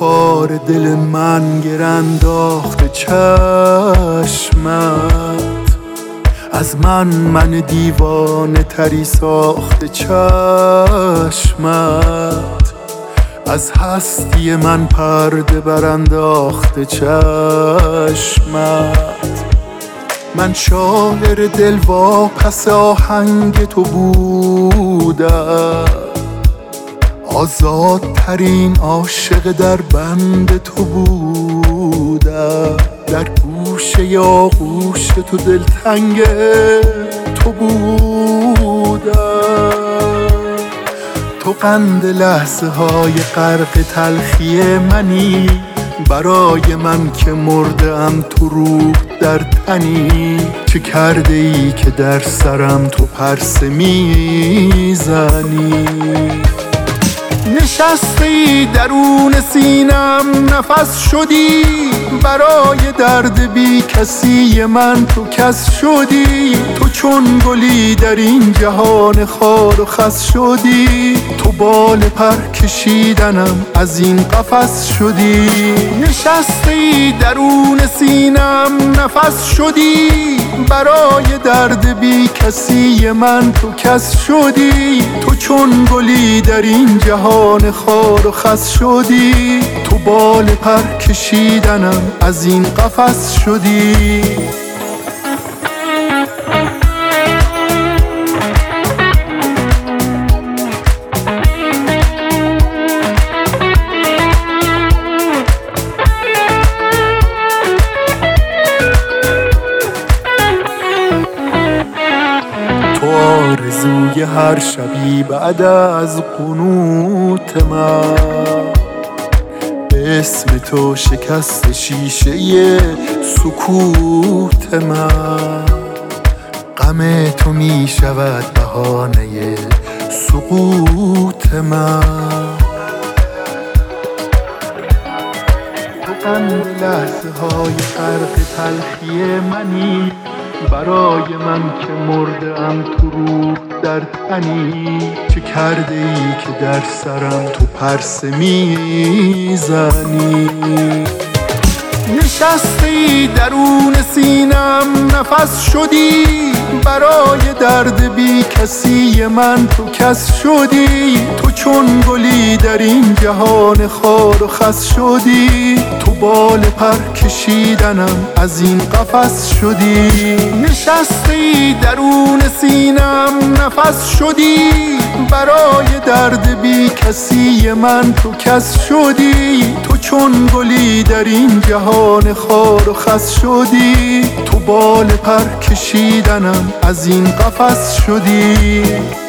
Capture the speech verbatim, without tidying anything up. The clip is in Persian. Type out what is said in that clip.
خار دل من گر انداخته چشمت، از من من دیوانه تری ساخته چشمت، از هستی من پرده برانداخته چشمت. من شاعر دل واپس آهنگ تو بودم، آزادترین عاشق در بند تو بودم، در گوشه آغوش تو دلتنگ تو بودم. تو قند لحظه های غرق تلخی منی، برای من که مرده ام تو روح در تنی. چه کرده ای که در سرم تو پرسه میزنی؟ نشسته ای درون سینم نفس شدی، برای درد بی کسی من تو کس شدی. تو چون گلی در این جهان خار و خس شدی، تو بال پر کشیدنم از این قفس شدی. نشسته ای درون سینم نفس شدی، برای درد بی کسی من تو کس شدی. تو چون گلی در این جهان خار و خس شدی، تو بال پر کشیدنم از این قفس شدی. آرزوی هر شبی بعد از قنوت من، اسم تو شکست شیشه سکوت من. غم تو می شود بهانه سقوط من. تو قند لحظه های غرق تلخی منی، برای من که مرده ام تو روح در تنی. چه کرده ای که در سرم تو پرسه میزنی؟ نشسته ای درون سینم نفس شدی، برای درد بی کسی من تو کس شدی. تو چون گلی در این جهان خار و خس شدی، تو بال پر کشیدنم از این قفس شدی. نشسته ای درون سینم نفس شدی، برای درد بی کسی من تو کس شدی. تو چون گلی در این جهان خار و خس شدی، تو بال پر کشیدنم از این قفس شدی.